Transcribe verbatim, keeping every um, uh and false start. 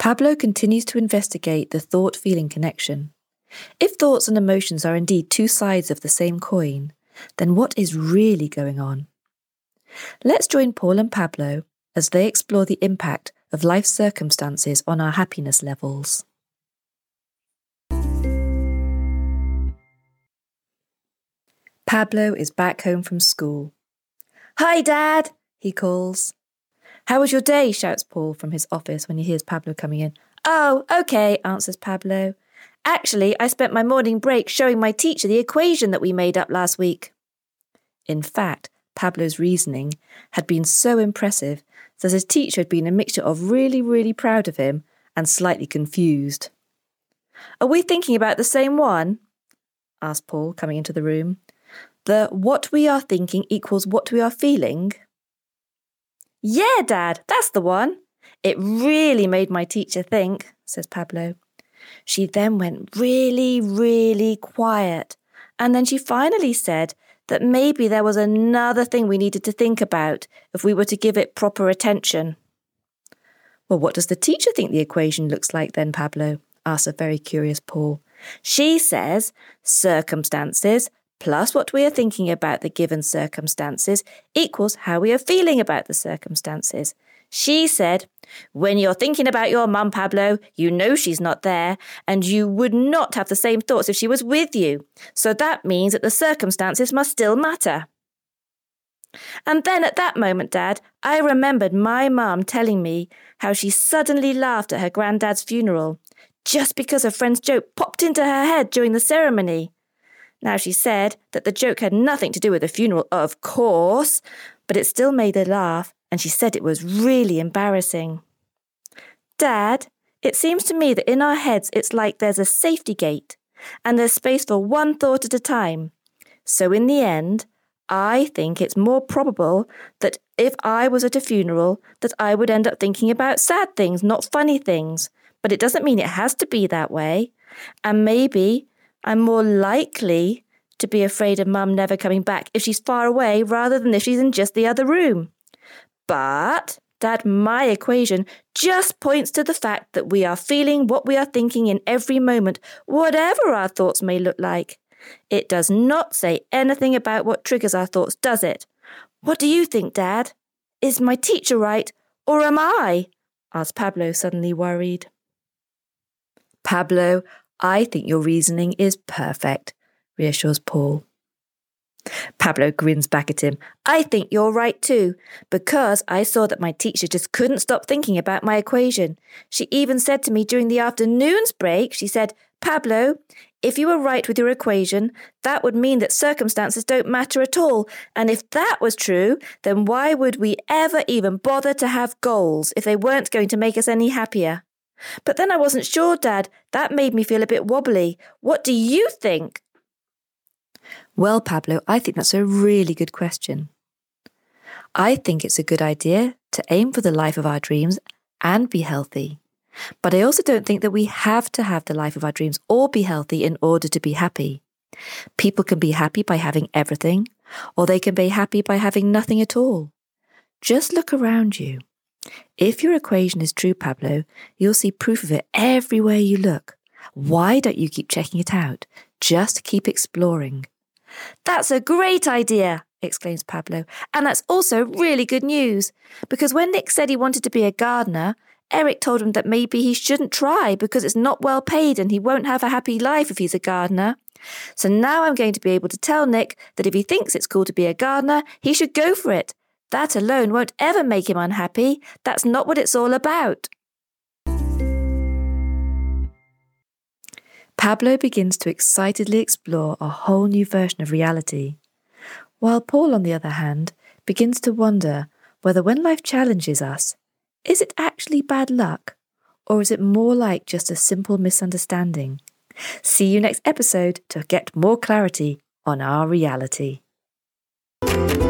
Pablo continues to investigate the thought-feeling connection. If thoughts and emotions are indeed two sides of the same coin, then what is really going on? Let's join Paul and Pablo as they explore the impact of life circumstances on our happiness levels. Pablo is back home from school. "Hi, Dad," he calls. "How was your day?" shouts Paul from his office when he hears Pablo coming in. "Oh, okay," answers Pablo. "Actually, I spent my morning break showing my teacher the equation that we made up last week." In fact, Pablo's reasoning had been so impressive that his teacher had been a mixture of really, really proud of him and slightly confused. "Are we thinking about the same one?" asked Paul, coming into the room. "The what we are thinking equals what we are feeling?" "Yeah, Dad, that's the one. It really made my teacher think," says Pablo. "She then went really, really quiet, and then she finally said that maybe there was another thing we needed to think about if we were to give it proper attention." "Well, what does the teacher think the equation looks like then, Pablo?" asks a very curious Paul. "She says circumstances plus what we are thinking about the given circumstances equals how we are feeling about the circumstances. She said, when you're thinking about your mum, Pablo, you know she's not there, and you would not have the same thoughts if she was with you. So that means that the circumstances must still matter." And then at that moment, Dad, I remembered my mum telling me how she suddenly laughed at her granddad's funeral, just because a friend's joke popped into her head during the ceremony. Now, she said that the joke had nothing to do with the funeral, of course, but it still made her laugh, and she said it was really embarrassing. Dad, it seems to me that in our heads it's like there's a safety gate, and there's space for one thought at a time. So in the end, I think it's more probable that if I was at a funeral, that I would end up thinking about sad things, not funny things. But it doesn't mean it has to be that way. And maybe I'm more likely to be afraid of Mum never coming back if she's far away rather than if she's in just the other room. But, Dad, my equation just points to the fact that we are feeling what we are thinking in every moment, whatever our thoughts may look like. It does not say anything about what triggers our thoughts, does it? What do you think, Dad? Is my teacher right, or am I? Asked Pablo, suddenly worried. Pablo, I think your reasoning is perfect, reassures Paul. Pablo grins back at him. I think you're right too, because I saw that my teacher just couldn't stop thinking about my equation. She even said to me during the afternoon's break, she said, Pablo, if you were right with your equation, that would mean that circumstances don't matter at all. And if that was true, then why would we ever even bother to have goals if they weren't going to make us any happier? But then I wasn't sure, Dad. That made me feel a bit wobbly. What do you think? Well, Pablo, I think that's a really good question. I think it's a good idea to aim for the life of our dreams and be healthy. But I also don't think that we have to have the life of our dreams or be healthy in order to be happy. People can be happy by having everything, or they can be happy by having nothing at all. Just look around you. If your equation is true, Pablo, you'll see proof of it everywhere you look. Why don't you keep checking it out? Just keep exploring. That's a great idea, exclaims Pablo. And that's also really good news, because when Nick said he wanted to be a gardener, Eric told him that maybe he shouldn't try because it's not well paid and he won't have a happy life if he's a gardener. So now I'm going to be able to tell Nick that if he thinks it's cool to be a gardener, he should go for it. That alone won't ever make him unhappy. That's not what it's all about. Pablo begins to excitedly explore a whole new version of reality, while Paul, on the other hand, begins to wonder whether when life challenges us, is it actually bad luck, or is it more like just a simple misunderstanding? See you next episode to get more clarity on our reality.